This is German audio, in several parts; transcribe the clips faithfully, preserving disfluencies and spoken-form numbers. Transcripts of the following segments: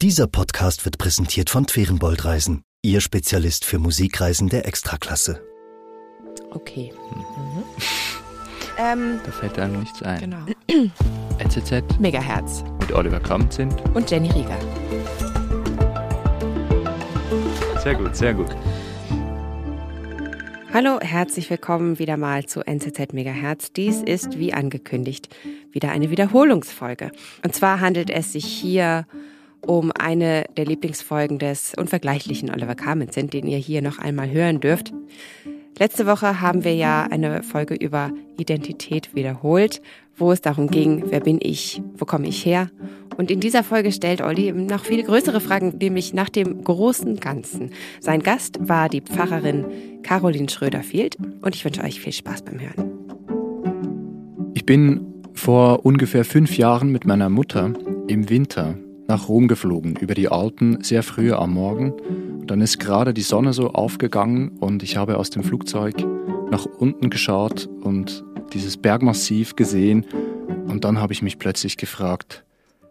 Dieser Podcast wird präsentiert von Twerenbold Reisen, Ihr Spezialist für Musikreisen der Extraklasse. Okay. Mhm. Ähm, da fällt einem nichts ein. genau. N Z Z Megahertz mit Oliver Kampzint und Jenny Rieger. Sehr gut, sehr gut. Hallo, herzlich willkommen wieder mal zu N Z Z Megahertz. Dies ist, wie angekündigt, wieder eine Wiederholungsfolge. Und zwar handelt es sich hier um eine der Lieblingsfolgen des unvergleichlichen Oliver Kampzint, den ihr hier noch einmal hören dürft. Letzte Woche haben wir ja eine Folge über Identität wiederholt, wo es darum ging, wer bin ich, wo komme ich her? Und in dieser Folge stellt Olli noch viel größere Fragen, nämlich nach dem großen Ganzen. Sein Gast war die Pfarrerin Caroline Schröder-Field und ich wünsche euch viel Spaß beim Hören. Ich bin vor ungefähr fünf Jahren mit meiner Mutter im Winter nach Rom geflogen, über die Alpen, sehr früh am Morgen. Und dann ist gerade die Sonne so aufgegangen und ich habe aus dem Flugzeug nach unten geschaut und dieses Bergmassiv gesehen. Und dann habe ich mich plötzlich gefragt,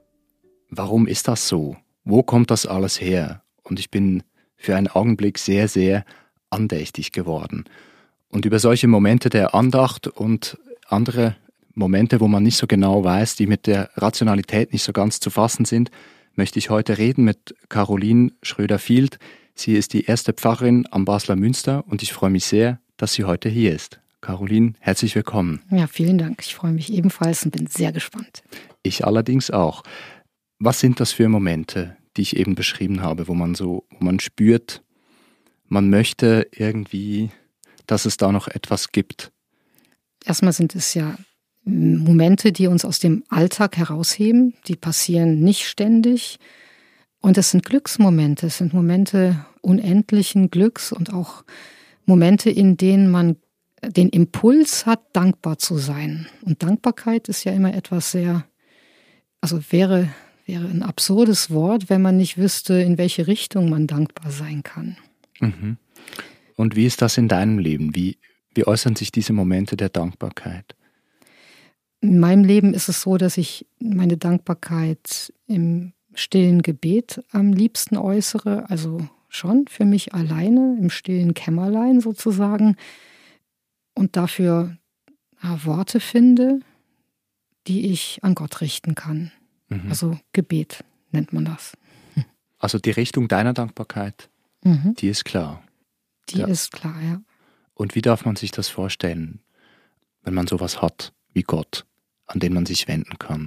warum ist das so? Wo kommt das alles her? Und ich bin für einen Augenblick sehr, sehr andächtig geworden. Und über solche Momente der Andacht und andere Momente, wo man nicht so genau weiß, die mit der Rationalität nicht so ganz zu fassen sind, möchte ich heute reden mit Caroline Schröder-Field. Sie ist die erste Pfarrerin am Basler Münster und ich freue mich sehr, dass sie heute hier ist. Caroline, herzlich willkommen. Ja, vielen Dank. Ich freue mich ebenfalls und bin sehr gespannt. Ich allerdings auch. Was sind das für Momente, die ich eben beschrieben habe, wo man so, wo man spürt, man möchte irgendwie, dass es da noch etwas gibt? Erstmal sind es ja Momente, die uns aus dem Alltag herausheben. Die passieren nicht ständig. Und es sind Glücksmomente. Es sind Momente unendlichen Glücks und auch Momente, in denen man den Impuls hat, dankbar zu sein. Und Dankbarkeit ist ja immer etwas sehr, also wäre, wäre ein absurdes Wort, wenn man nicht wüsste, in welche Richtung man dankbar sein kann. Mhm. Und wie ist das in deinem Leben? Wie, wie äußern sich diese Momente der Dankbarkeit? In meinem Leben ist es so, dass ich meine Dankbarkeit im stillen Gebet am liebsten äußere, also schon für mich alleine, im stillen Kämmerlein sozusagen, und dafür ja, Worte finde, die ich an Gott richten kann. Mhm. Also Gebet nennt man das. Also die Richtung deiner Dankbarkeit, mhm. die ist klar. Die ja. ist klar, ja. Und wie darf man sich das vorstellen, wenn man sowas hat wie Gott, an den man sich wenden kann?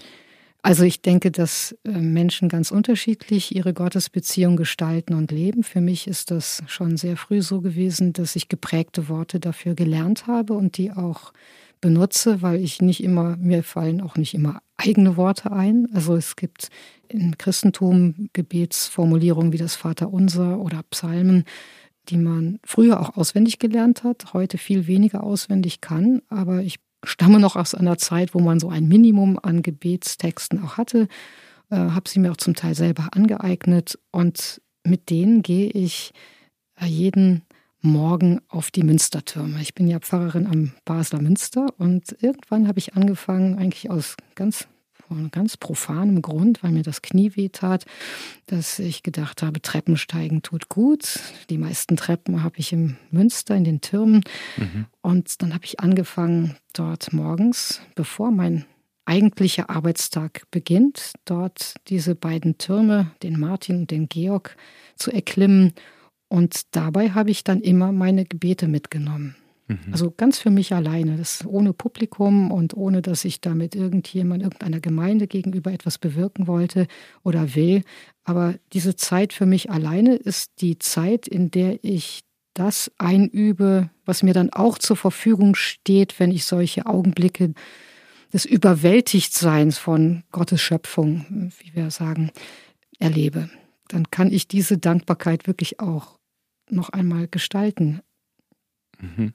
Also ich denke, dass Menschen ganz unterschiedlich ihre Gottesbeziehung gestalten und leben. Für mich ist das schon sehr früh so gewesen, dass ich geprägte Worte dafür gelernt habe und die auch benutze, weil ich nicht immer, mir fallen auch nicht immer eigene Worte ein. Also es gibt im Christentum Gebetsformulierungen wie das Vaterunser oder Psalmen, die man früher auch auswendig gelernt hat, heute viel weniger auswendig kann, aber ich stamme noch aus einer Zeit, wo man so ein Minimum an Gebetstexten auch hatte, äh, habe sie mir auch zum Teil selber angeeignet und mit denen gehe ich äh, jeden Morgen auf die Münstertürme. Ich bin ja Pfarrerin am Basler Münster und irgendwann habe ich angefangen, eigentlich aus ganz, ganz profanem Grund, weil mir das Knie weh tat, dass ich gedacht habe, Treppensteigen tut gut. Die meisten Treppen habe ich im Münster, in den Türmen. Mhm. Und dann habe ich angefangen, dort morgens, bevor mein eigentlicher Arbeitstag beginnt, dort diese beiden Türme, den Martin und den Georg, zu erklimmen. Und dabei habe ich dann immer meine Gebete mitgenommen. Mhm. Also ganz für mich alleine, das ohne Publikum und ohne, dass ich damit irgendjemand, irgendeiner Gemeinde gegenüber etwas bewirken wollte oder will. Aber diese Zeit für mich alleine ist die Zeit, in der ich das einübe, was mir dann auch zur Verfügung steht, wenn ich solche Augenblicke des Überwältigtseins von Gottes Schöpfung, wie wir sagen, erlebe. Dann kann ich diese Dankbarkeit wirklich auch noch einmal gestalten. Mhm.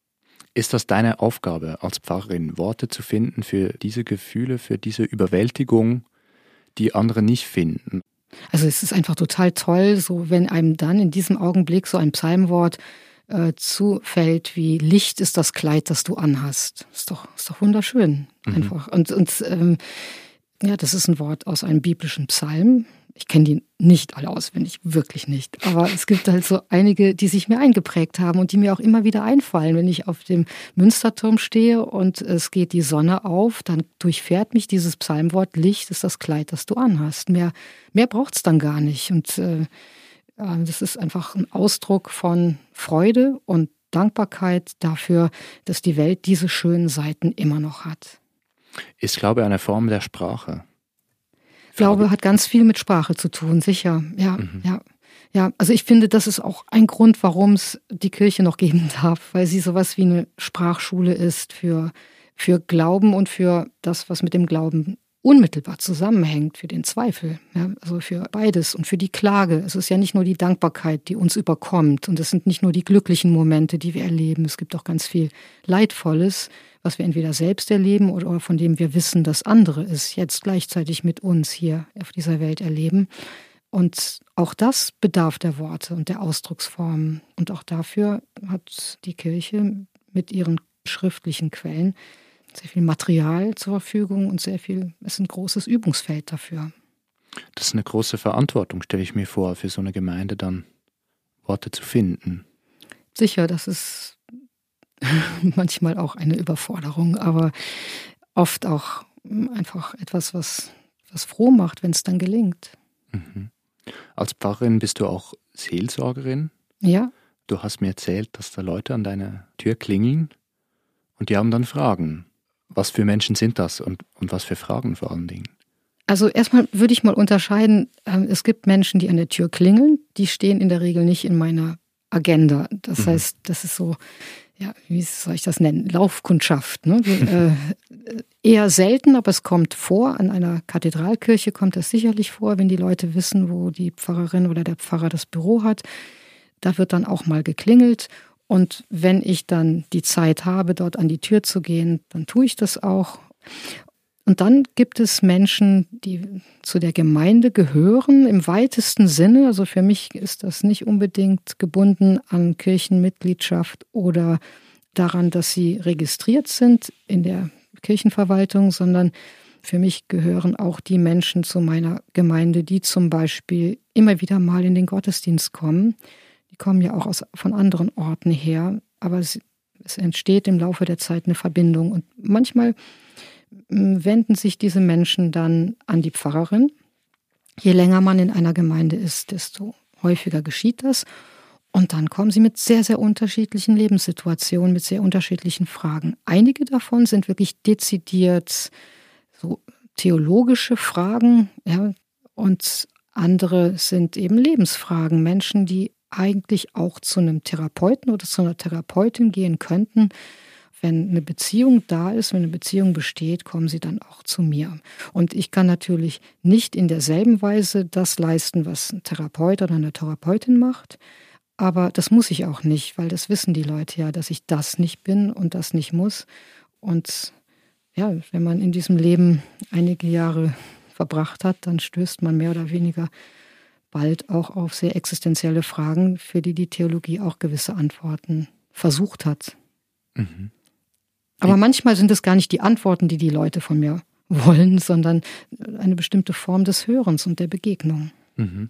Ist das deine Aufgabe als Pfarrerin, Worte zu finden für diese Gefühle, für diese Überwältigung, die andere nicht finden? Also es ist einfach total toll, so wenn einem dann in diesem Augenblick so ein Psalmwort äh, zufällt, wie Licht ist das Kleid, das du anhast. Ist doch, ist doch wunderschön, einfach. Mhm. Und, und ähm, ja, das ist ein Wort aus einem biblischen Psalm. ich kenne die nicht alle auswendig, wirklich nicht. Aber es gibt halt so einige, die sich mir eingeprägt haben und die mir auch immer wieder einfallen. Wenn ich auf dem Münsterturm stehe und es geht die Sonne auf, dann durchfährt mich dieses Psalmwort: Licht ist das Kleid, das du anhast. Mehr, mehr braucht es dann gar nicht. Und äh, das ist einfach ein Ausdruck von Freude und Dankbarkeit dafür, dass die Welt diese schönen Seiten immer noch hat. Ist Glaube eine Form der Sprache? Glaube hat ganz viel mit Sprache zu tun, sicher. Ja, mhm. ja, ja. Also ich finde, das ist auch ein Grund, warum es die Kirche noch geben darf, weil sie sowas wie eine Sprachschule ist für, für Glauben und für das, was mit dem Glauben unmittelbar zusammenhängt, für den Zweifel. Ja, also für beides und für die Klage. Es ist ja nicht nur die Dankbarkeit, die uns überkommt, und es sind nicht nur die glücklichen Momente, die wir erleben. Es gibt auch ganz viel Leidvolles, was wir entweder selbst erleben oder von dem wir wissen, dass andere es jetzt gleichzeitig mit uns hier auf dieser Welt erleben. Und auch das bedarf der Worte und der Ausdrucksformen. Und auch dafür hat die Kirche mit ihren schriftlichen Quellen sehr viel Material zur Verfügung und sehr viel, es ist ein großes Übungsfeld dafür. Das ist eine große Verantwortung, stelle ich mir vor, für so eine Gemeinde dann Worte zu finden. Sicher, das ist manchmal auch eine Überforderung, aber oft auch einfach etwas, was, was froh macht, wenn es dann gelingt. Mhm. Als Pfarrerin bist du auch Seelsorgerin? Ja. Du hast mir erzählt, dass da Leute an deiner Tür klingeln und die haben dann Fragen. Was für Menschen sind das und, und was für Fragen vor allen Dingen? Also erstmal würde ich mal unterscheiden, es gibt Menschen, die an der Tür klingeln, die stehen in der Regel nicht in meiner Agenda. Das mhm. heißt, das ist so, ja, wie soll ich das nennen? Laufkundschaft. Ne? Die, äh, eher selten, aber es kommt vor. An einer Kathedralkirche kommt das sicherlich vor, wenn die Leute wissen, wo die Pfarrerin oder der Pfarrer das Büro hat. Da wird dann auch mal geklingelt. Und wenn ich dann die Zeit habe, dort an die Tür zu gehen, dann tue ich das auch. Und dann gibt es Menschen, die zu der Gemeinde gehören, im weitesten Sinne. Also für mich ist das nicht unbedingt gebunden an Kirchenmitgliedschaft oder daran, dass sie registriert sind in der Kirchenverwaltung, sondern für mich gehören auch die Menschen zu meiner Gemeinde, die zum Beispiel immer wieder mal in den Gottesdienst kommen. Die kommen ja auch aus, von anderen Orten her, aber es, es entsteht im Laufe der Zeit eine Verbindung. Und manchmal wenden sich diese Menschen dann an die Pfarrerin. Je länger man in einer Gemeinde ist, desto häufiger geschieht das. Und dann kommen sie mit sehr, sehr unterschiedlichen Lebenssituationen, mit sehr unterschiedlichen Fragen. Einige davon sind wirklich dezidiert so theologische Fragen, ja, und andere sind eben Lebensfragen. Menschen, die eigentlich auch zu einem Therapeuten oder zu einer Therapeutin gehen könnten. Wenn eine Beziehung da ist, wenn eine Beziehung besteht, kommen sie dann auch zu mir. Und ich kann natürlich nicht in derselben Weise das leisten, was ein Therapeut oder eine Therapeutin macht. Aber das muss ich auch nicht, weil das wissen die Leute ja, dass ich das nicht bin und das nicht muss. Und ja, wenn man in diesem Leben einige Jahre verbracht hat, dann stößt man mehr oder weniger bald auch auf sehr existenzielle Fragen, für die die Theologie auch gewisse Antworten versucht hat. Mhm. Aber manchmal sind es gar nicht die Antworten, die die Leute von mir wollen, sondern eine bestimmte Form des Hörens und der Begegnung. Mhm.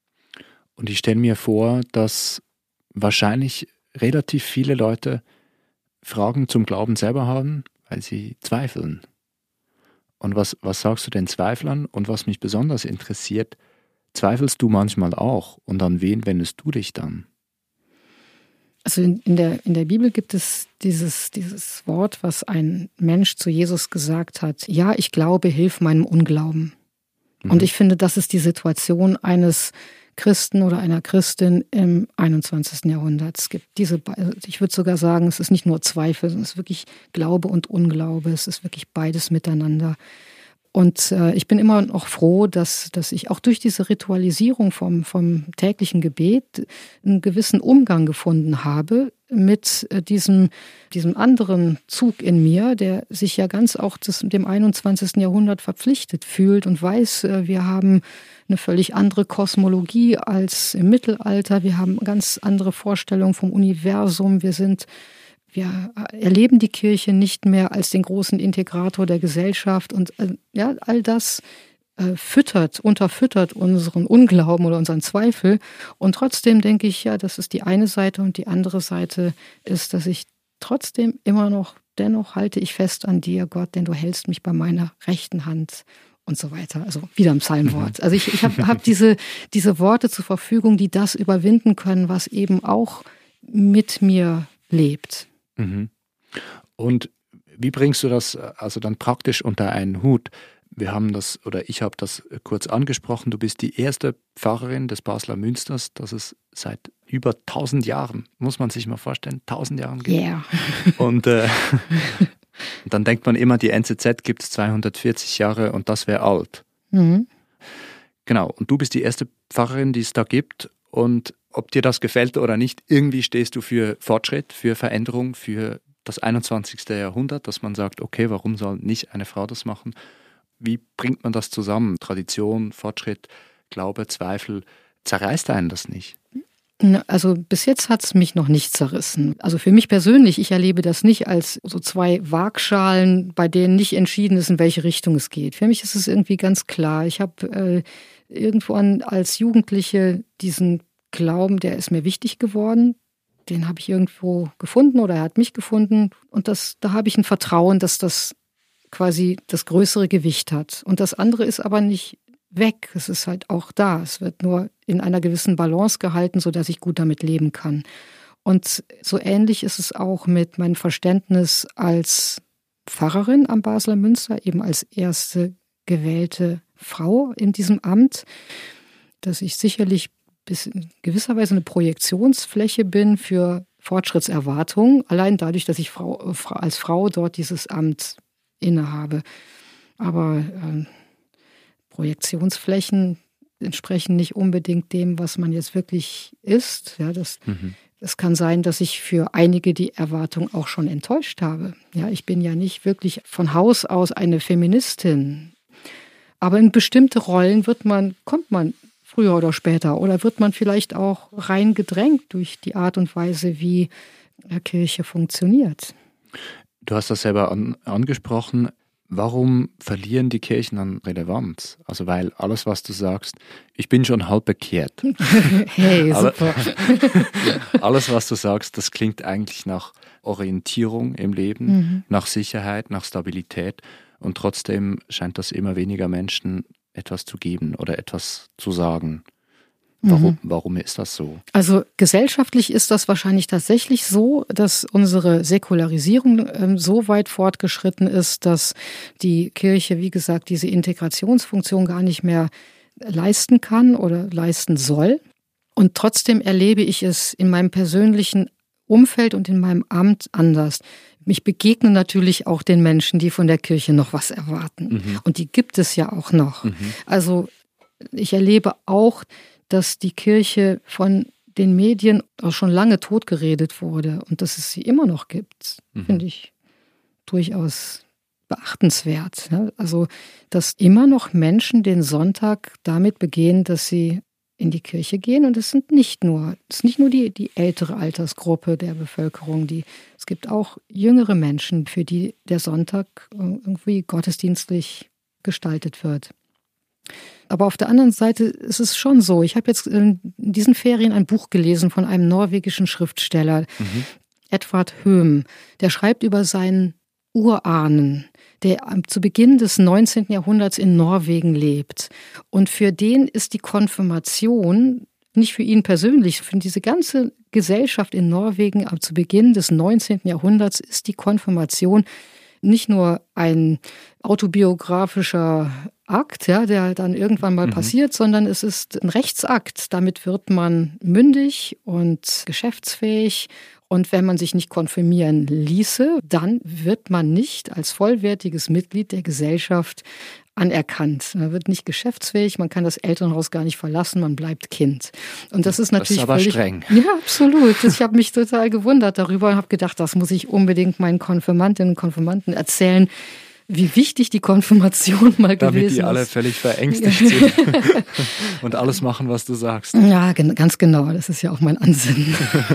Und ich stelle mir vor, dass wahrscheinlich relativ viele Leute Fragen zum Glauben selber haben, weil sie zweifeln. Und was, was sagst du den Zweiflern? Und was mich besonders interessiert, zweifelst du manchmal auch? Und an wen wendest du dich dann? Also in, in, der, in der Bibel gibt es dieses, dieses Wort, was ein Mensch zu Jesus gesagt hat. Ja, ich glaube, hilf meinem Unglauben. Mhm. Und ich finde, das ist die Situation eines Christen oder einer Christin im einundzwanzigsten Jahrhundert. Es gibt diese, ich würde sogar sagen, es ist nicht nur Zweifel, sondern es ist wirklich Glaube und Unglaube. Es ist wirklich beides miteinander. Und äh, ich bin immer noch froh, dass, dass ich auch durch diese Ritualisierung vom, vom täglichen Gebet einen gewissen Umgang gefunden habe mit äh, diesem, diesem anderen Zug in mir, der sich ja ganz auch des, dem einundzwanzigsten Jahrhundert verpflichtet fühlt und weiß, äh, wir haben eine völlig andere Kosmologie als im Mittelalter. Wir haben ganz andere Vorstellungen vom Universum. Wir sind Wir erleben die Kirche nicht mehr als den großen Integrator der Gesellschaft und ja, all das äh, füttert, unterfüttert unseren Unglauben oder unseren Zweifel. Und trotzdem denke ich, ja, das ist die eine Seite und die andere Seite ist, dass ich trotzdem immer noch, dennoch halte ich fest an dir, Gott, denn du hältst mich bei meiner rechten Hand und so weiter. Also wieder ein Psalmwort. Also ich, ich habe hab diese, diese Worte zur Verfügung, die das überwinden können, was eben auch mit mir lebt. Mhm. Und wie bringst du das also dann praktisch unter einen Hut? Wir haben das, oder ich habe das kurz angesprochen, du bist die erste Pfarrerin des Basler Münsters, das es seit über tausend Jahren, muss man sich mal vorstellen, tausend Jahren gibt. Yeah. Und äh, dann denkt man immer, die N Z Z gibt es zweihundertvierzig Jahre und das wäre alt. Mhm. Genau, und du bist die erste Pfarrerin, die es da gibt. Und ob dir das gefällt oder nicht, irgendwie stehst du für Fortschritt, für Veränderung, für das einundzwanzigste Jahrhundert, dass man sagt, okay, warum soll nicht eine Frau das machen? Wie bringt man das zusammen? Tradition, Fortschritt, Glaube, Zweifel, zerreißt einen das nicht? Also bis jetzt hat es mich noch nicht zerrissen. Also für mich persönlich, ich erlebe das nicht als so zwei Waagschalen, bei denen nicht entschieden ist, in welche Richtung es geht. Für mich ist es irgendwie ganz klar. Ich habe äh, irgendwo an, als Jugendliche diesen Glauben, der ist mir wichtig geworden. Den habe ich irgendwo gefunden oder er hat mich gefunden. Und das, da habe ich ein Vertrauen, dass das quasi das größere Gewicht hat. Und das andere ist aber nicht weg. Es ist halt auch da. Es wird nur in einer gewissen Balance gehalten, sodass ich gut damit leben kann. Und so ähnlich ist es auch mit meinem Verständnis als Pfarrerin am Basler Münster, eben als erste gewählte Frau in diesem Amt, dass ich sicherlich bis in gewisser Weise eine Projektionsfläche bin für Fortschrittserwartungen, allein dadurch, dass ich Frau, als Frau dort dieses Amt innehabe. Aber äh, Projektionsflächen entsprechen nicht unbedingt dem, was man jetzt wirklich ist. Ja, das, mhm. Es kann sein, dass ich für einige die Erwartung auch schon enttäuscht habe. Ja, ich bin ja nicht wirklich von Haus aus eine Feministin. Aber in bestimmte Rollen wird man, kommt man früher oder später oder wird man vielleicht auch reingedrängt durch die Art und Weise, wie Kirche funktioniert. Du hast das selber an, angesprochen. Warum verlieren die Kirchen an Relevanz? Also weil alles, was du sagst, ich bin schon halb bekehrt. Hey, super. Alles, was du sagst, das klingt eigentlich nach Orientierung im Leben, mhm. nach Sicherheit, nach Stabilität. Und trotzdem scheint das immer weniger Menschen etwas zu geben oder etwas zu sagen. Warum, mhm. warum ist das so? Also gesellschaftlich ist das wahrscheinlich tatsächlich so, dass unsere Säkularisierung ähm, so weit fortgeschritten ist, dass die Kirche, wie gesagt, diese Integrationsfunktion gar nicht mehr leisten kann oder leisten soll. Und trotzdem erlebe ich es in meinem persönlichen Umfeld und in meinem Amt anders. Mich begegnen natürlich auch den Menschen, die von der Kirche noch was erwarten. Mhm. Und die gibt es ja auch noch. Mhm. Also ich erlebe auch, dass die Kirche von den Medien auch schon lange totgeredet wurde und dass es sie immer noch gibt, mhm. finde ich durchaus beachtenswert. Also, dass immer noch Menschen den Sonntag damit begehen, dass sie in die Kirche gehen. Und es sind nicht nur, es ist nicht nur die, die ältere Altersgruppe der Bevölkerung, die, es gibt auch jüngere Menschen, für die der Sonntag irgendwie gottesdienstlich gestaltet wird. Aber auf der anderen Seite ist es schon so. Ich habe jetzt in diesen Ferien ein Buch gelesen von einem norwegischen Schriftsteller, mhm. Edvard Höhm. Der schreibt über seinen Urahnen, der zu Beginn des neunzehnten Jahrhunderts in Norwegen lebt. Und für den ist die Konfirmation, nicht für ihn persönlich, für diese ganze Gesellschaft in Norwegen ab zu Beginn des neunzehnten Jahrhunderts ist die Konfirmation nicht nur ein autobiografischer Akt, ja, der dann irgendwann mal mhm. passiert, sondern es ist ein Rechtsakt. Damit wird man mündig und geschäftsfähig. Und wenn man sich nicht konfirmieren ließe, dann wird man nicht als vollwertiges Mitglied der Gesellschaft anerkannt. Man wird nicht geschäftsfähig, man kann das Elternhaus gar nicht verlassen, man bleibt Kind. Und das ist natürlich das ist aber völlig streng. Ja, absolut. Ich habe mich total gewundert darüber und habe gedacht, das muss ich unbedingt meinen Konfirmandinnen und Konfirmanden erzählen, wie wichtig die Konfirmation mal Damit gewesen ist. Damit die alle völlig verängstigt sind und alles machen, was du sagst. Ja, ganz genau. Das ist ja auch mein Ansinnen.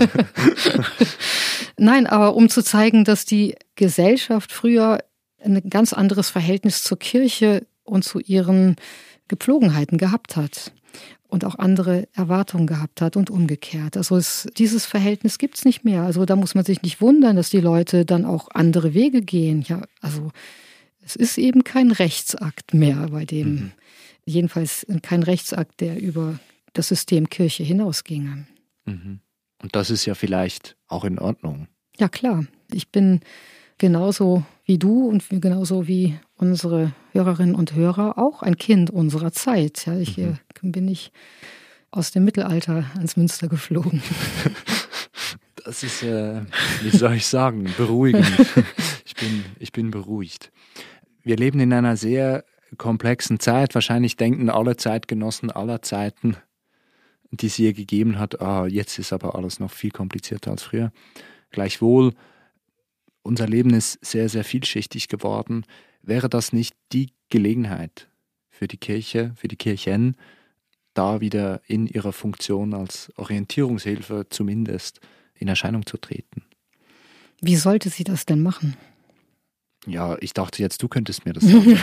Nein, aber um zu zeigen, dass die Gesellschaft früher ein ganz anderes Verhältnis zur Kirche und zu ihren Gepflogenheiten gehabt hat und auch andere Erwartungen gehabt hat und umgekehrt. Also es, dieses Verhältnis gibt es nicht mehr. Also da muss man sich nicht wundern, dass die Leute dann auch andere Wege gehen. Ja, also es ist eben kein Rechtsakt mehr bei dem, mhm. jedenfalls kein Rechtsakt, der über das System Kirche hinausginge. Mhm. Und das ist ja vielleicht auch in Ordnung. Ja klar, ich bin genauso wie du und genauso wie unsere Hörerinnen und Hörer auch ein Kind unserer Zeit. Ja, ich mhm. bin nicht aus dem Mittelalter ans Münster geflogen. Das ist, äh, wie soll ich sagen, beruhigend. Ich bin, ich bin beruhigt. Wir leben in einer sehr komplexen Zeit. Wahrscheinlich denken alle Zeitgenossen aller Zeiten, die es je gegeben hat, ah, jetzt ist aber alles noch viel komplizierter als früher. Gleichwohl, unser Leben ist sehr, sehr vielschichtig geworden. Wäre das nicht die Gelegenheit für die Kirche, für die Kirchen, da wieder in ihrer Funktion als Orientierungshilfe zumindest in Erscheinung zu treten? Wie sollte sie das denn machen? Ja, ich dachte jetzt, du könntest mir das sagen.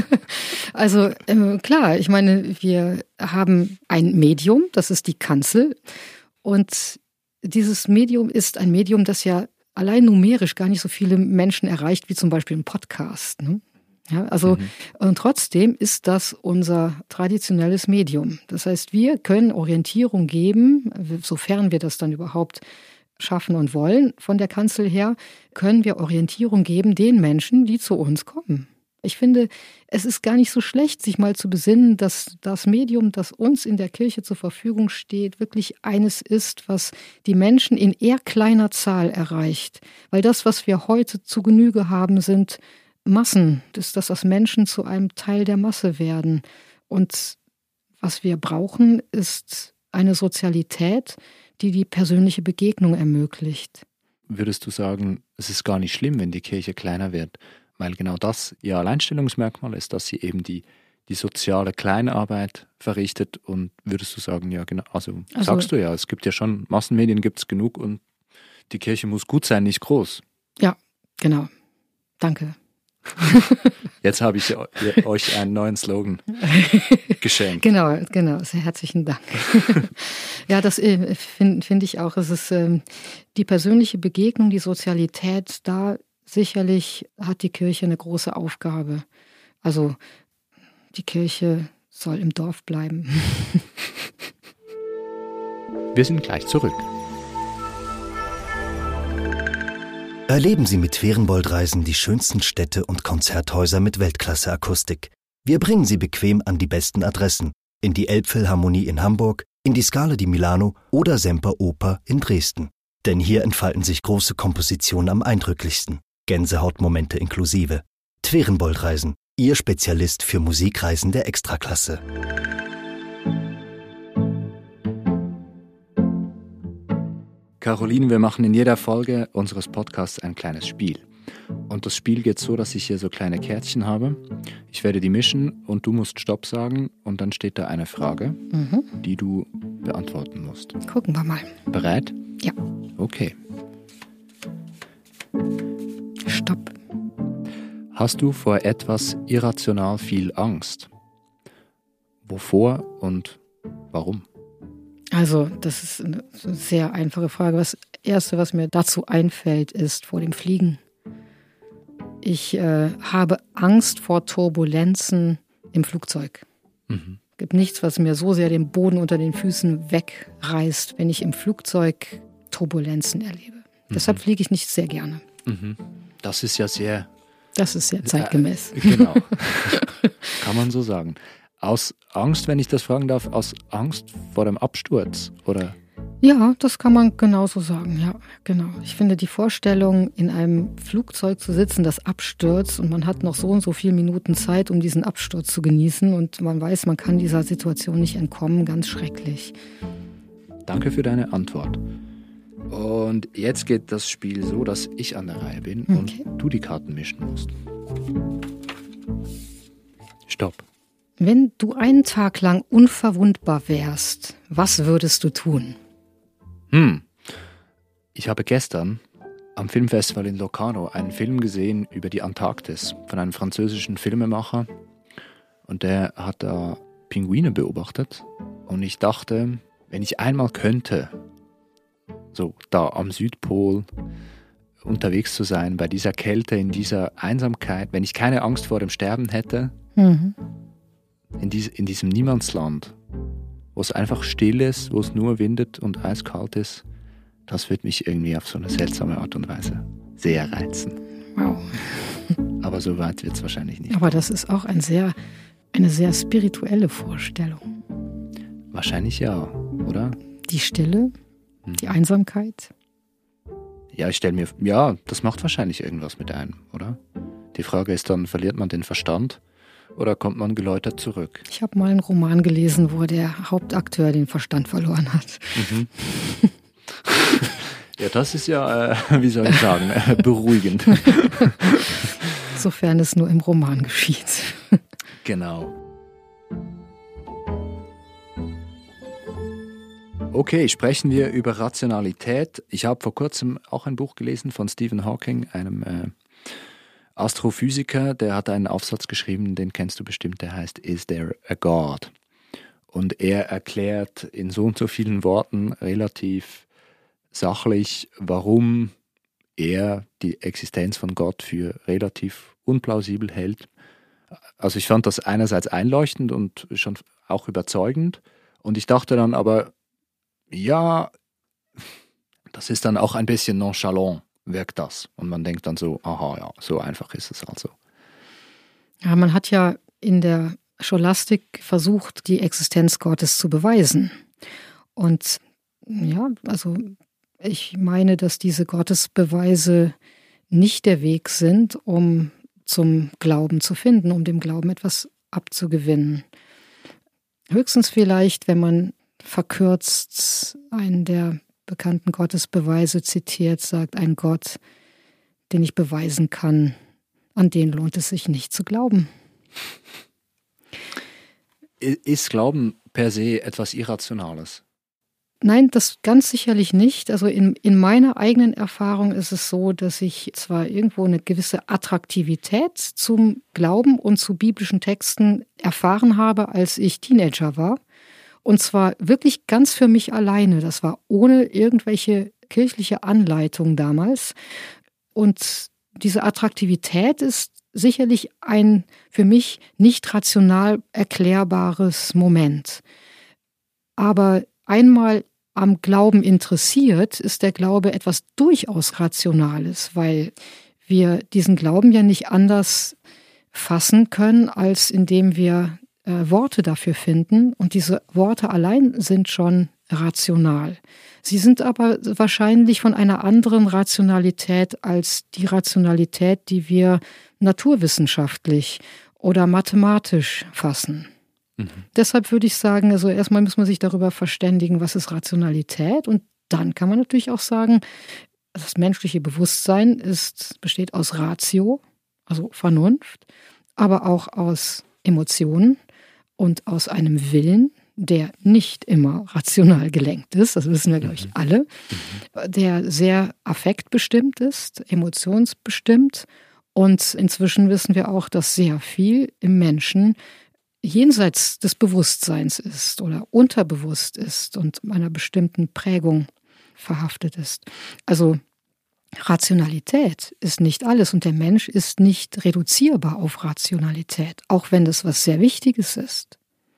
Also äh, klar, ich meine, wir haben ein Medium, das ist die Kanzel. Und dieses Medium ist ein Medium, das ja allein numerisch gar nicht so viele Menschen erreicht, wie zum Beispiel ein Podcast. Ne? Ja, also mhm. und trotzdem ist das unser traditionelles Medium. Das heißt, wir können Orientierung geben, sofern wir das dann überhaupt schaffen und wollen, von der Kanzel her, können wir Orientierung geben den Menschen, die zu uns kommen. Ich finde, es ist gar nicht so schlecht, sich mal zu besinnen, dass das Medium, das uns in der Kirche zur Verfügung steht, wirklich eines ist, was die Menschen in eher kleiner Zahl erreicht. Weil das, was wir heute zu Genüge haben, sind Massen. Das ist das, dass Menschen zu einem Teil der Masse werden. Und was wir brauchen, ist eine Sozialität, die die persönliche Begegnung ermöglicht. Würdest du sagen, es ist gar nicht schlimm, wenn die Kirche kleiner wird? Weil genau das ihr Alleinstellungsmerkmal ist, dass sie eben die, die soziale Kleinarbeit verrichtet. Und würdest du sagen, ja genau, also, also sagst du ja, es gibt ja schon, Massenmedien gibt es genug und die Kirche muss gut sein, nicht groß. Ja, genau. Danke. Jetzt habe ich euch einen neuen Slogan geschenkt. Genau, genau. Sehr herzlichen Dank. Ja, das finde find ich auch. Es ist ähm, die persönliche Begegnung, die Sozialität, da sicherlich hat die Kirche eine große Aufgabe. Also die Kirche soll im Dorf bleiben. Wir sind gleich zurück. Erleben Sie mit Twerenbold-Reisen die schönsten Städte und Konzerthäuser mit Weltklasse-Akustik. Wir bringen Sie bequem an die besten Adressen. In die Elbphilharmonie in Hamburg, in die Scala di Milano oder Semper Oper in Dresden. Denn hier entfalten sich große Kompositionen am eindrücklichsten. Gänsehautmomente inklusive. Twerenbold-Reisen, Ihr Spezialist für Musikreisen der Extraklasse. Caroline, wir machen in jeder Folge unseres Podcasts ein kleines Spiel. Und das Spiel geht so, dass ich hier so kleine Kärtchen habe. Ich werde die mischen und du musst Stopp sagen und dann steht da eine Frage, mhm. die du beantworten musst. Gucken wir mal. Bereit? Ja. Okay. Stopp. Hast du vor etwas irrational viel Angst? Wovor und warum? Also, das ist eine sehr einfache Frage. Das Erste, was mir dazu einfällt, ist vor dem Fliegen. Ich äh, habe Angst vor Turbulenzen im Flugzeug. Mhm. Es gibt nichts, was mir so sehr den Boden unter den Füßen wegreißt, wenn ich im Flugzeug Turbulenzen erlebe. Mhm. Deshalb fliege ich nicht sehr gerne. Mhm. Das ist ja sehr... Das ist sehr zeitgemäß. Äh, genau. Kann man so sagen. Aus Angst, wenn ich das fragen darf, aus Angst vor dem Absturz, oder? Ja, das kann man genauso sagen, ja, genau. Ich finde die Vorstellung, in einem Flugzeug zu sitzen, das abstürzt und man hat noch so und so viele Minuten Zeit, um diesen Absturz zu genießen und man weiß, man kann dieser Situation nicht entkommen, ganz schrecklich. Danke für deine Antwort. Und jetzt geht das Spiel so, dass ich an der Reihe bin okay. und du die Karten mischen musst. Stopp. Wenn du einen Tag lang unverwundbar wärst, was würdest du tun? Hm. Ich habe gestern am Filmfestival in Locarno einen Film gesehen über die Antarktis von einem französischen Filmemacher. Und der hat da Pinguine beobachtet und ich dachte, wenn ich einmal könnte, so da am Südpol unterwegs zu sein, bei dieser Kälte, in dieser Einsamkeit, wenn ich keine Angst vor dem Sterben hätte, mhm. in, dies, in diesem Niemandsland, wo es einfach still ist, wo es nur windet und eiskalt ist, das wird mich irgendwie auf so eine seltsame Art und Weise sehr reizen. Wow. Aber so weit wird es wahrscheinlich nicht. Aber das ist auch ein sehr, eine sehr spirituelle Vorstellung. Wahrscheinlich ja, oder? Die Stille, hm. die Einsamkeit. Ja, ich stelle mir, ja, das macht wahrscheinlich irgendwas mit einem, oder? Die Frage ist dann, verliert man den Verstand oder kommt man geläutert zurück? Ich habe mal einen Roman gelesen, wo der Hauptakteur den Verstand verloren hat. Mhm. Ja, das ist ja, äh, wie soll ich sagen, äh, beruhigend. Sofern es nur im Roman geschieht. Genau. Okay, sprechen wir über Rationalität. Ich habe vor kurzem auch ein Buch gelesen von Stephen Hawking, einem äh, Astrophysiker. Der hat einen Aufsatz geschrieben, den kennst du bestimmt, der heißt Is There a God? Und er erklärt in so und so vielen Worten relativ sachlich, warum er die Existenz von Gott für relativ unplausibel hält. Also ich fand das einerseits einleuchtend und schon auch überzeugend. Und ich dachte dann aber, ja, das ist dann auch ein bisschen nonchalant, wirkt das. Und man denkt dann so, aha, ja, so einfach ist es also. Ja, man hat ja in der Scholastik versucht, die Existenz Gottes zu beweisen. Und ja, also ich meine, dass diese Gottesbeweise nicht der Weg sind, um zum Glauben zu finden, um dem Glauben etwas abzugewinnen. Höchstens vielleicht, wenn man verkürzt einen der bekannten Gottesbeweise zitiert, sagt ein Gott, den ich beweisen kann, an den lohnt es sich nicht zu glauben. Ist Glauben per se etwas Irrationales? Nein, das ganz sicherlich nicht. Also in, in meiner eigenen Erfahrung ist es so, dass ich zwar irgendwo eine gewisse Attraktivität zum Glauben und zu biblischen Texten erfahren habe, als ich Teenager war. Und zwar wirklich ganz für mich alleine. Das war ohne irgendwelche kirchliche Anleitung damals. Und diese Attraktivität ist sicherlich ein für mich nicht rational erklärbares Moment. Aber einmal am Glauben interessiert, ist der Glaube etwas durchaus Rationales, weil wir diesen Glauben ja nicht anders fassen können, als indem wir äh, Worte dafür finden. Und diese Worte allein sind schon rational. Sie sind aber wahrscheinlich von einer anderen Rationalität als die Rationalität, die wir naturwissenschaftlich oder mathematisch fassen. Mhm. Deshalb würde ich sagen, also erstmal muss man sich darüber verständigen, was ist Rationalität, und dann kann man natürlich auch sagen, das menschliche Bewusstsein ist, besteht aus Ratio, also Vernunft, aber auch aus Emotionen und aus einem Willen, der nicht immer rational gelenkt ist, das wissen wir, glaube ich, alle, der sehr affektbestimmt ist, emotionsbestimmt, und inzwischen wissen wir auch, dass sehr viel im Menschen jenseits des Bewusstseins ist oder unterbewusst ist und einer bestimmten Prägung verhaftet ist. Also Rationalität ist nicht alles und der Mensch ist nicht reduzierbar auf Rationalität, auch wenn das was sehr Wichtiges ist.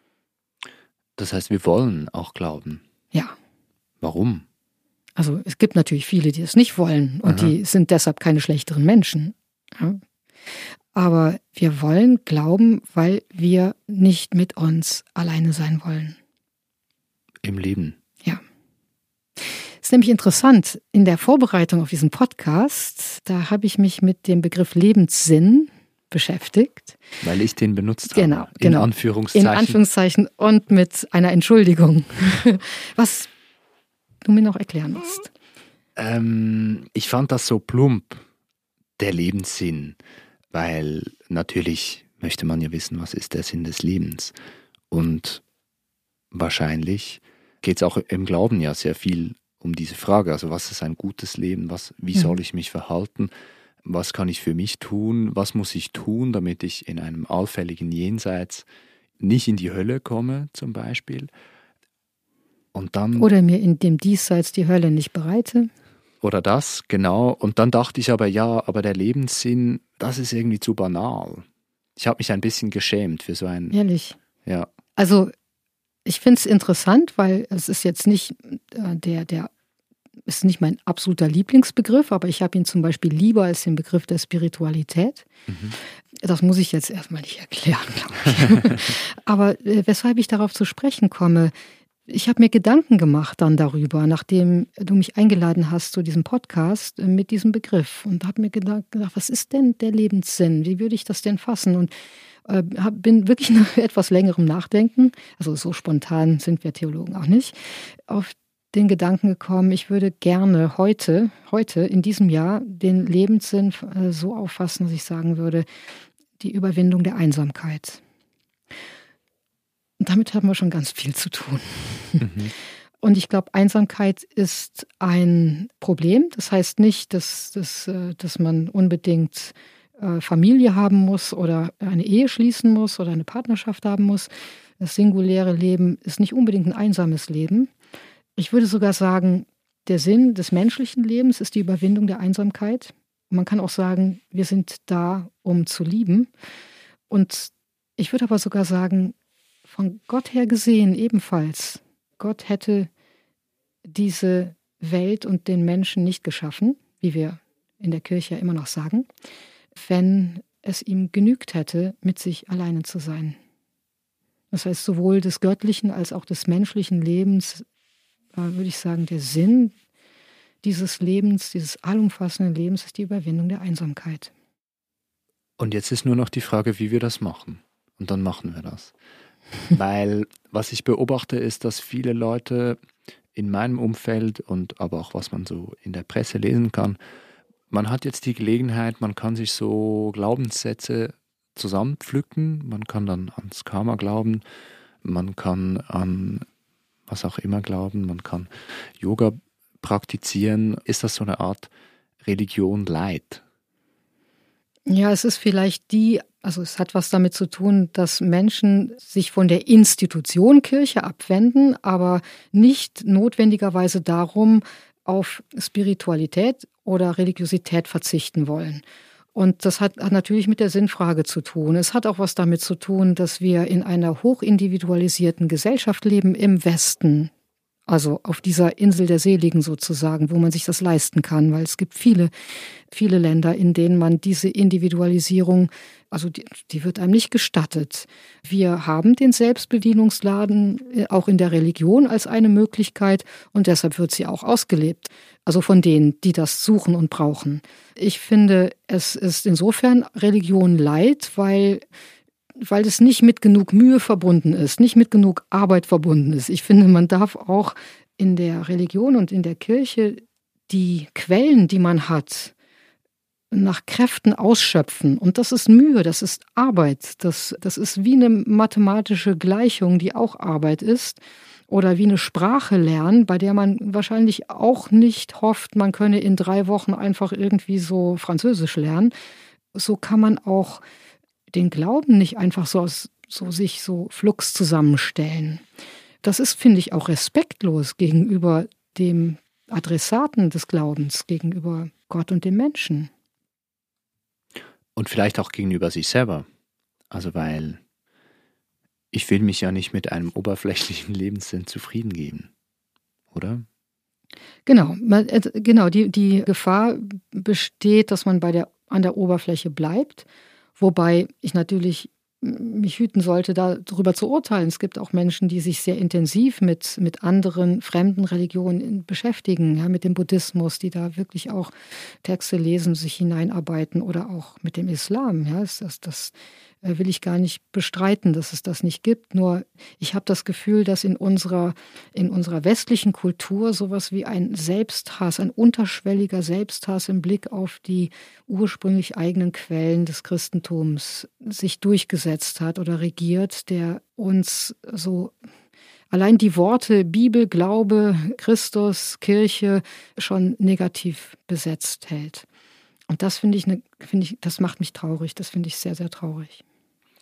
Das heißt, wir wollen auch glauben. Ja. Warum? Also es gibt natürlich viele, die es nicht wollen und Aha. die sind deshalb keine schlechteren Menschen. Ja. Aber wir wollen glauben, weil wir nicht mit uns alleine sein wollen. Im Leben. Ja. Ist nämlich interessant, in der Vorbereitung auf diesen Podcast, da habe ich mich mit dem Begriff Lebenssinn beschäftigt. Weil ich den benutzt genau, habe. In genau. Anführungszeichen. In Anführungszeichen und mit einer Entschuldigung. Was du mir noch erklären musst. Ähm, ich fand das so plump, der Lebenssinn. Weil natürlich möchte man ja wissen, was ist der Sinn des Lebens. Und wahrscheinlich geht es auch im Glauben ja sehr viel um diese Frage. Also was ist ein gutes Leben? Was, wie soll ich mich verhalten? Was kann ich für mich tun? Was muss ich tun, damit ich in einem allfälligen Jenseits nicht in die Hölle komme zum Beispiel. Und dann, oder mir in dem Diesseits die Hölle nicht bereite. Oder das, genau. Und dann dachte ich aber, ja, aber der Lebenssinn, das ist irgendwie zu banal. Ich habe mich ein bisschen geschämt für so ein... Ehrlich? Ja. Also ich finde es interessant, weil es ist jetzt nicht äh, der, der ist nicht mein absoluter Lieblingsbegriff, aber ich habe ihn zum Beispiel lieber als den Begriff der Spiritualität. Mhm. Das muss ich jetzt erstmal nicht erklären, glaube ich. Aber äh, weshalb ich darauf zu sprechen komme, ich habe mir Gedanken gemacht dann darüber, nachdem du mich eingeladen hast zu diesem Podcast äh, mit diesem Begriff und habe mir gedacht, was ist denn der Lebenssinn? Wie würde ich das denn fassen? Und äh, hab, bin wirklich nach etwas längerem Nachdenken, also so spontan sind wir Theologen auch nicht, auf den Gedanken gekommen, ich würde gerne heute, heute in diesem Jahr den Lebenssinn äh, so auffassen, dass ich sagen würde, die Überwindung der Einsamkeit. Und damit haben wir schon ganz viel zu tun. Mhm. Und ich glaube, Einsamkeit ist ein Problem. Das heißt nicht, dass, dass, dass man unbedingt Familie haben muss oder eine Ehe schließen muss oder eine Partnerschaft haben muss. Das singuläre Leben ist nicht unbedingt ein einsames Leben. Ich würde sogar sagen, der Sinn des menschlichen Lebens ist die Überwindung der Einsamkeit. Man kann auch sagen, wir sind da, um zu lieben. Und ich würde aber sogar sagen, von Gott her gesehen ebenfalls. Gott hätte diese Welt und den Menschen nicht geschaffen, wie wir in der Kirche immer noch sagen, wenn es ihm genügt hätte, mit sich alleine zu sein. Das heißt, sowohl des göttlichen als auch des menschlichen Lebens, äh, würde ich sagen, der Sinn dieses Lebens, dieses allumfassenden Lebens, ist die Überwindung der Einsamkeit. Und jetzt ist nur noch die Frage, wie wir das machen. Und dann machen wir das. Weil was ich beobachte, ist, dass viele Leute in meinem Umfeld und aber auch was man so in der Presse lesen kann, man hat jetzt die Gelegenheit, man kann sich so Glaubenssätze zusammenpflücken, man kann dann ans Karma glauben, man kann an was auch immer glauben, man kann Yoga praktizieren. Ist das so eine Art Religion light? Ja, es ist vielleicht die, also es hat was damit zu tun, dass Menschen sich von der Institution Kirche abwenden, aber nicht notwendigerweise darum auf Spiritualität oder Religiosität verzichten wollen. Und das hat, hat natürlich mit der Sinnfrage zu tun. Es hat auch was damit zu tun, dass wir in einer hochindividualisierten Gesellschaft leben im Westen. Also auf dieser Insel der Seligen sozusagen, wo man sich das leisten kann, weil es gibt viele, viele Länder, in denen man diese Individualisierung, also die, die wird einem nicht gestattet. Wir haben den Selbstbedienungsladen auch in der Religion als eine Möglichkeit und deshalb wird sie auch ausgelebt. Also von denen, die das suchen und brauchen. Ich finde, es ist insofern Religion light, weil weil es nicht mit genug Mühe verbunden ist, nicht mit genug Arbeit verbunden ist. Ich finde, man darf auch in der Religion und in der Kirche die Quellen, die man hat, nach Kräften ausschöpfen. Und das ist Mühe, das ist Arbeit. Das, das ist wie eine mathematische Gleichung, die auch Arbeit ist. Oder wie eine Sprache lernen, bei der man wahrscheinlich auch nicht hofft, man könne in drei Wochen einfach irgendwie so Französisch lernen. So kann man auch den Glauben nicht einfach so, aus, so sich so flugs zusammenstellen. Das ist, finde ich, auch respektlos gegenüber dem Adressaten des Glaubens, gegenüber Gott und dem Menschen. Und vielleicht auch gegenüber sich selber. Also weil ich will mich ja nicht mit einem oberflächlichen Lebenssinn zufrieden geben, oder? Genau, genau. Die, die Gefahr besteht, dass man bei der, an der Oberfläche bleibt. Wobei ich natürlich mich hüten sollte, darüber zu urteilen. Es gibt auch Menschen, die sich sehr intensiv mit, mit anderen fremden Religionen beschäftigen, ja, mit dem Buddhismus, die da wirklich auch Texte lesen, sich hineinarbeiten oder auch mit dem Islam. Ja, das, das, das will ich gar nicht bestreiten, dass es das nicht gibt. Nur ich habe das Gefühl, dass in unserer, in unserer westlichen Kultur sowas wie ein Selbsthass, ein unterschwelliger Selbsthass im Blick auf die ursprünglich eigenen Quellen des Christentums sich durchgesetzt hat oder regiert, der uns so allein die Worte Bibel, Glaube, Christus, Kirche schon negativ besetzt hält. Und das finde ich, eine, finde ich, das macht mich traurig. Das finde ich sehr, sehr traurig.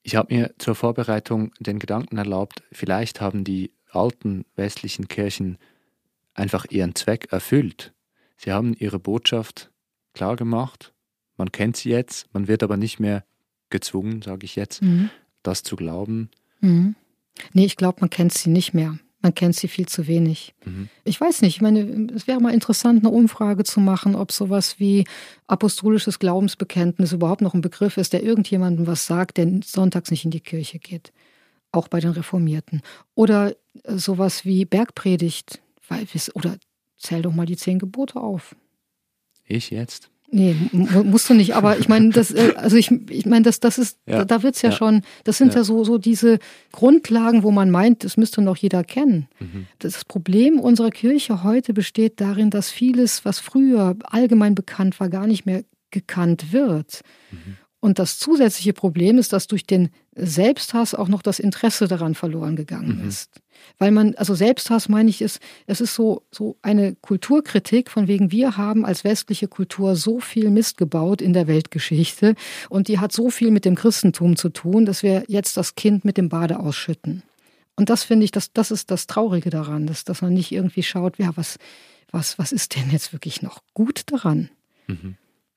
Ich habe mir zur Vorbereitung den Gedanken erlaubt, vielleicht haben die alten westlichen Kirchen einfach ihren Zweck erfüllt. Sie haben ihre Botschaft klar gemacht, man kennt sie jetzt, man wird aber nicht mehr gezwungen, sage ich jetzt, mhm. das zu glauben. Mhm. Nee, ich glaube, man kennt sie nicht mehr. Man kennt sie viel zu wenig. Mhm. Ich weiß nicht, ich meine, es wäre mal interessant, eine Umfrage zu machen, ob sowas wie apostolisches Glaubensbekenntnis überhaupt noch ein Begriff ist, der irgendjemandem was sagt, der sonntags nicht in die Kirche geht. Auch bei den Reformierten. Oder sowas wie Bergpredigt. Oder zähl doch mal die zehn Gebote auf. Ich jetzt? Nee, musst du nicht, aber ich meine, das, also ich, ich meine, das, das ist, ja. da wird's ja, ja schon, das sind ja. ja so, so diese Grundlagen, wo man meint, das müsste noch jeder kennen. Mhm. Das Problem unserer Kirche heute besteht darin, dass vieles, was früher allgemein bekannt war, gar nicht mehr gekannt wird. Mhm. Und das zusätzliche Problem ist, dass durch den Selbsthass auch noch das Interesse daran verloren gegangen mhm. ist. Weil man, also Selbsthass meine ich, ist, es ist so, so eine Kulturkritik von wegen, wir haben als westliche Kultur so viel Mist gebaut in der Weltgeschichte und die hat so viel mit dem Christentum zu tun, dass wir jetzt das Kind mit dem Bade ausschütten. Und das finde ich, das, das ist das Traurige daran, dass, dass man nicht irgendwie schaut, ja, was, was, was ist denn jetzt wirklich noch gut daran? Mhm.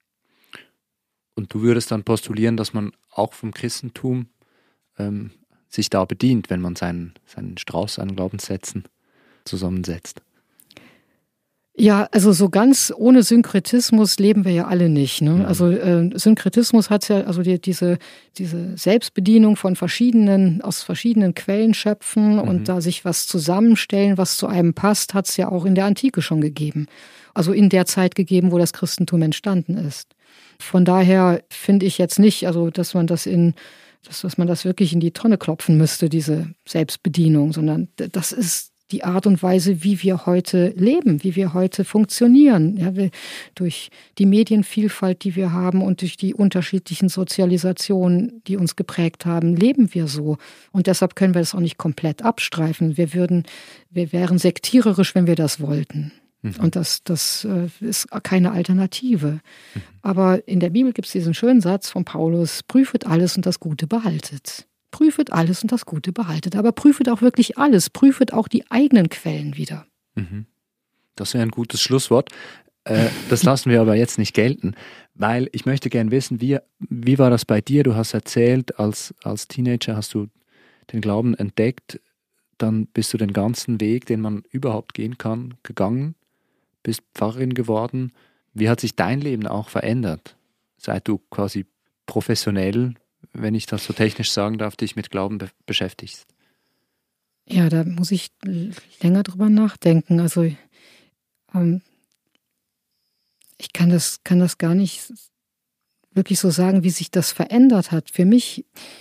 Und du würdest dann postulieren, dass man auch vom Christentum ähm, sich da bedient, wenn man seinen, seinen Strauß an Glaubenssätzen zusammensetzt? Ja, also so ganz ohne Synkretismus leben wir ja alle nicht. Ne? Mhm. Also äh, Synkretismus hat ja, also die, diese, diese Selbstbedienung von verschiedenen, aus verschiedenen Quellen schöpfen mhm. und da sich was zusammenstellen, was zu einem passt, hat es ja auch in der Antike schon gegeben. Also in der Zeit gegeben, wo das Christentum entstanden ist. Von daher finde ich jetzt nicht, also dass man das in, dass, dass man das wirklich in die Tonne klopfen müsste, diese Selbstbedienung, sondern das ist die Art und Weise, wie wir heute leben, wie wir heute funktionieren. Ja, wir, durch die Medienvielfalt, die wir haben und durch die unterschiedlichen Sozialisationen, die uns geprägt haben, leben wir so. Und deshalb können wir das auch nicht komplett abstreifen. Wir würden, wir wären sektiererisch, wenn wir das wollten. Und das, das äh, ist keine Alternative. Mhm. Aber in der Bibel gibt es diesen schönen Satz von Paulus, prüfet alles und das Gute behaltet. Prüfet alles und das Gute behaltet. Aber prüfet auch wirklich alles. Prüfet auch die eigenen Quellen wieder. Mhm. Das wäre ein gutes Schlusswort. Äh, das lassen wir aber jetzt nicht gelten, weil ich möchte gerne wissen, wie, wie war das bei dir? Du hast erzählt, als, als Teenager hast du den Glauben entdeckt, dann bist du den ganzen Weg, den man überhaupt gehen kann, gegangen. Bist Pfarrerin geworden. Wie hat sich dein Leben auch verändert, seit du quasi professionell, wenn ich das so technisch sagen darf, dich mit Glauben be- beschäftigst? Ja, da muss ich länger drüber nachdenken. Also ähm, ich kann das, kann das gar nicht wirklich so sagen, wie sich das verändert hat. Für mich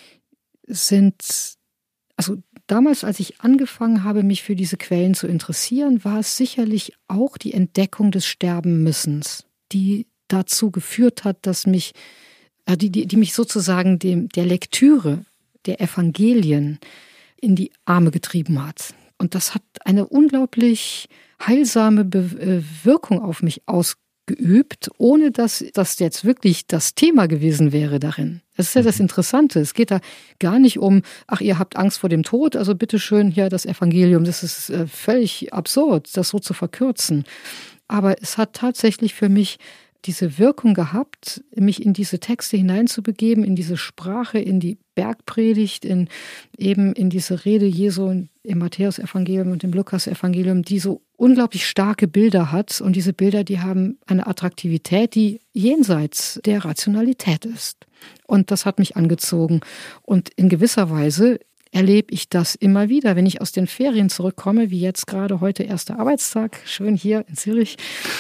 sind, also damals, als ich angefangen habe, mich für diese Quellen zu interessieren, war es sicherlich auch die Entdeckung des Sterbenmüssens, die dazu geführt hat, dass mich, äh, die, die, die mich sozusagen dem, der Lektüre der Evangelien in die Arme getrieben hat. Und das hat eine unglaublich heilsame Be- Wirkung auf mich ausgeübt, ohne dass das jetzt wirklich das Thema gewesen wäre darin. Das ist ja das Interessante. Es geht da gar nicht um, ach, ihr habt Angst vor dem Tod, also bitteschön hier das Evangelium. Das ist äh, völlig absurd, das so zu verkürzen. Aber es hat tatsächlich für mich diese Wirkung gehabt, mich in diese Texte hineinzubegeben, in diese Sprache, in die Bergpredigt, in eben in diese Rede Jesu im Matthäus-Evangelium und im Lukas-Evangelium, die so unglaublich starke Bilder hat. Und diese Bilder, die haben eine Attraktivität, die jenseits der Rationalität ist. Und das hat mich angezogen. Und in gewisser Weise erlebe ich das immer wieder, wenn ich aus den Ferien zurückkomme, wie jetzt gerade heute erster Arbeitstag, schön hier in Zürich,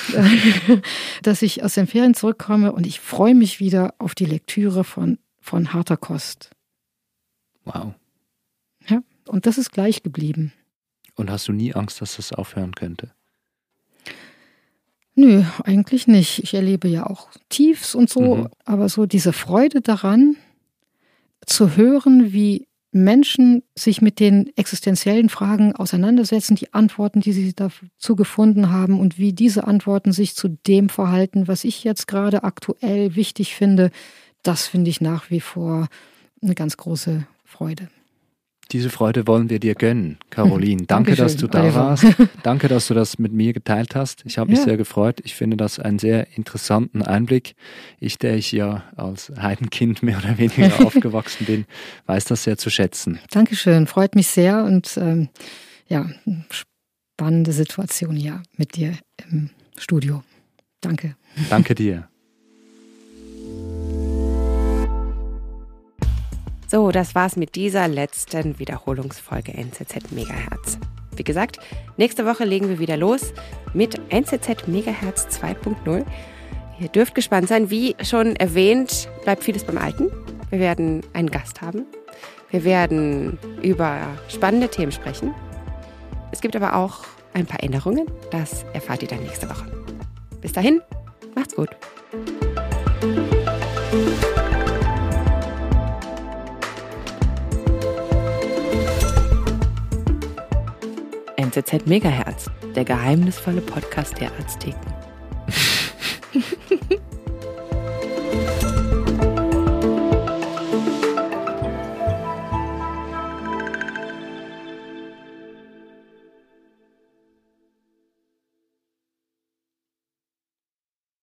dass ich aus den Ferien zurückkomme und ich freue mich wieder auf die Lektüre von, von harter Kost. Wow. Ja, und das ist gleich geblieben. Und hast du nie Angst, dass das aufhören könnte? Nö, eigentlich nicht. Ich erlebe ja auch Tiefs und so, mhm. aber so diese Freude daran, zu hören, wie Menschen sich mit den existenziellen Fragen auseinandersetzen, die Antworten, die sie dazu gefunden haben und wie diese Antworten sich zu dem verhalten, was ich jetzt gerade aktuell wichtig finde, das finde ich nach wie vor eine ganz große Freude. Diese Freude wollen wir dir gönnen, Caroline. Danke, Dankeschön, dass du da Oliver. warst. Danke, dass du das mit mir geteilt hast. Ich habe mich Ja. sehr gefreut. Ich finde das einen sehr interessanten Einblick. Ich, der ich ja als Heidenkind mehr oder weniger aufgewachsen bin, weiß das sehr zu schätzen. Dankeschön, freut mich sehr und ähm, ja, spannende Situation ja mit dir im Studio. Danke. Danke dir. So, das war's mit dieser letzten Wiederholungsfolge N Z Z Megahertz. Wie gesagt, nächste Woche legen wir wieder los mit N Z Z Megahertz zwei Punkt null. Ihr dürft gespannt sein. Wie schon erwähnt, bleibt vieles beim Alten. Wir werden einen Gast haben. Wir werden über spannende Themen sprechen. Es gibt aber auch ein paar Änderungen. Das erfahrt ihr dann nächste Woche. Bis dahin, macht's gut. N Z Z Megahertz, der geheimnisvolle Podcast der Azteken.